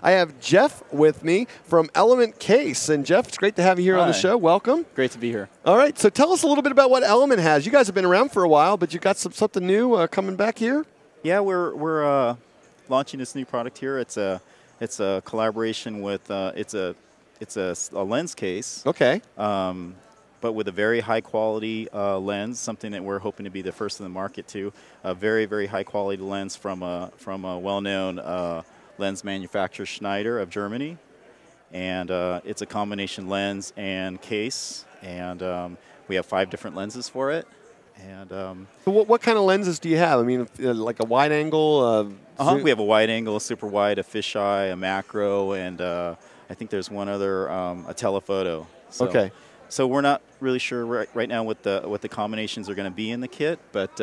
I have Jeff with me from Element Case. And Jeff, it's great to have you here on the show. Welcome. Great to be here. All right, so tell us a little bit about what Element has. You guys have been around for a while, but you got something new coming back here? Yeah, we're launching this new product here. It's a collaboration with it's a lens case. Okay. But with a very high quality lens, something that we're hoping to be the first in the market to. A very, very high quality lens from a well-known lens manufacturer, Schneider of Germany. And it's a combination lens and case. And we have 5 different lenses for it. And so what kind of lenses do you have? I mean, like a wide angle? We have a wide angle, a super wide, a fisheye, a macro, and I think there's one other, a telephoto. So, okay. So we're not really sure right now what the combinations are going to be in the kit, but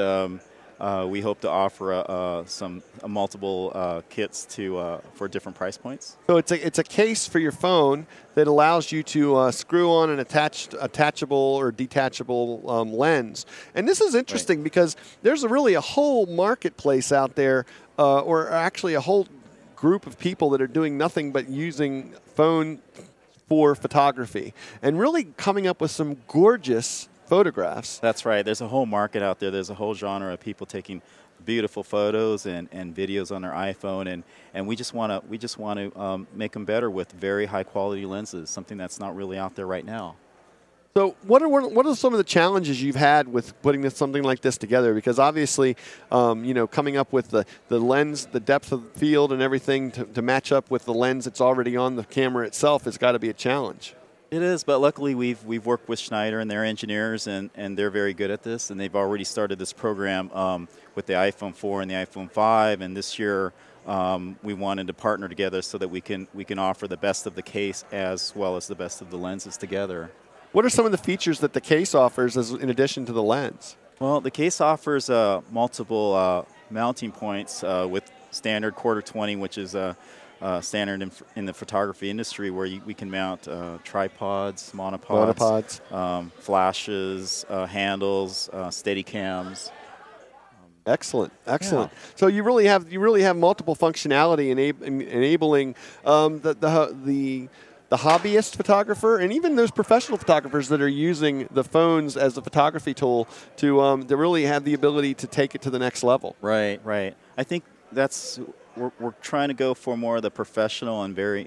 we hope to offer multiple kits for different price points. So it's a case for your phone that allows you to screw on an attachable or detachable lens. And this is interesting because there's really a whole marketplace out there, or actually a whole group of people that are doing nothing but using phone for photography and really coming up with some gorgeous photographs. That's right. There's a whole market out there. There's a whole genre of people taking beautiful photos and videos on their iPhone, and we just want to make them better with very high quality lenses, something that's not really out there right now. So what are some of the challenges you've had with putting something like this together? Because obviously, coming up with the lens, the depth of field and everything to match up with the lens that's already on the camera itself has got to be a challenge. It is, but luckily we've worked with Schneider and their engineers, and they're very good at this, and they've already started this program with the iPhone 4 and the iPhone 5, and this year we wanted to partner together so that we can offer the best of the case as well as the best of the lenses together. What are some of the features that the case offers in addition to the lens? Well, the case offers multiple mounting points with standard quarter 20, which is standard in the photography industry, where we can mount tripods, monopods, flashes, handles, steady cams. Excellent. Yeah. So you really have multiple functionality enabling the hobbyist photographer and even those professional photographers that are using the phones as a photography tool to really have the ability to take it to the next level. Right. I think we're trying to go for more of the professional and very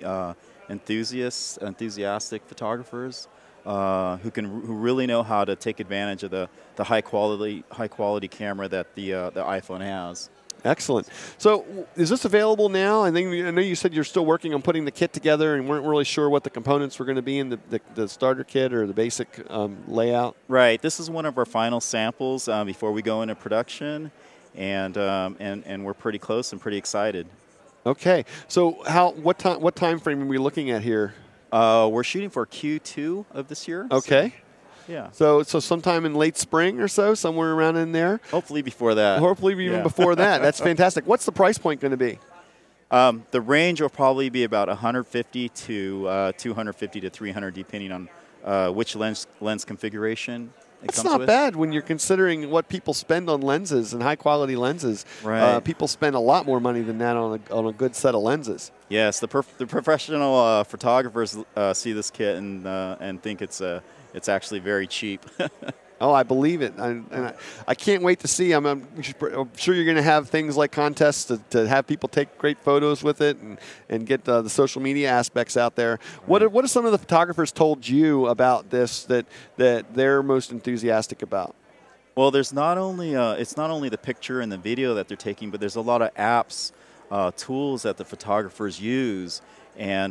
enthusiastic photographers who really know how to take advantage of the high quality camera that the iPhone has. Excellent. So is this available now? I know you said you're still working on putting the kit together and weren't really sure what the components were going to be in the starter kit or the basic layout. Right. This is one of our final samples before we go into production, and we're pretty close and pretty excited. Okay. So what time frame are we looking at here? We're shooting for Q2 of this year. Okay. Yeah. So sometime in late spring or so, somewhere around in there. Hopefully before that. Hopefully even before that. That's fantastic. What's the price point going to be? The range will probably be about $150 to $250 to $300, depending on which lens configuration it That's comes not with. bad when you're considering what people spend on lenses and high quality lenses. Right. People spend a lot more money than that on a good set of lenses. Yes, the professional photographers see this kit and think it's actually very cheap. Oh, I believe it. I can't wait to see. I'm sure you're going to have things like contests to have people take great photos with it and get the social media aspects out there. What are some of the photographers told you about this that they're most enthusiastic about? Well, there's it's not only the picture and the video that they're taking, but there's a lot of apps, tools that the photographers use, and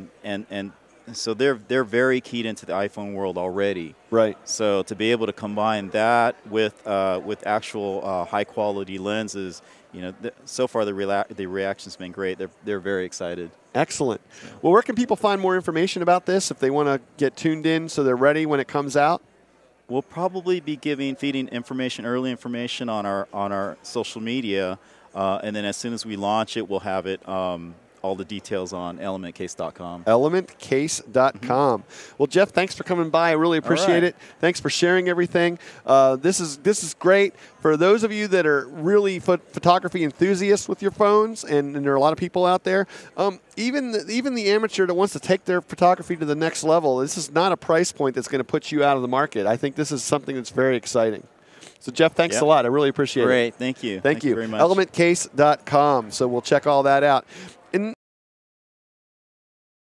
so they're very keyed into the iPhone world already. Right. So to be able to combine that with actual high quality lenses, so far the reaction's been great. They're very excited. Excellent. Well, where can people find more information about this if they want to get tuned in so they're ready when it comes out? We'll probably be feeding early information on our social media, and then as soon as we launch it, we'll have it all the details on elementcase.com. elementcase.com. Well, Jeff, thanks for coming by. I really appreciate it. Thanks for sharing everything. This is great for those of you that are really photography enthusiasts with your phones, and there are a lot of people out there. Even the amateur that wants to take their photography to the next level, this is not a price point that's going to put you out of the market. I think this is something that's very exciting. So, Jeff, thanks a lot. I really appreciate it. Great. Thank you. Thank you very much. elementcase.com. So we'll check all that out.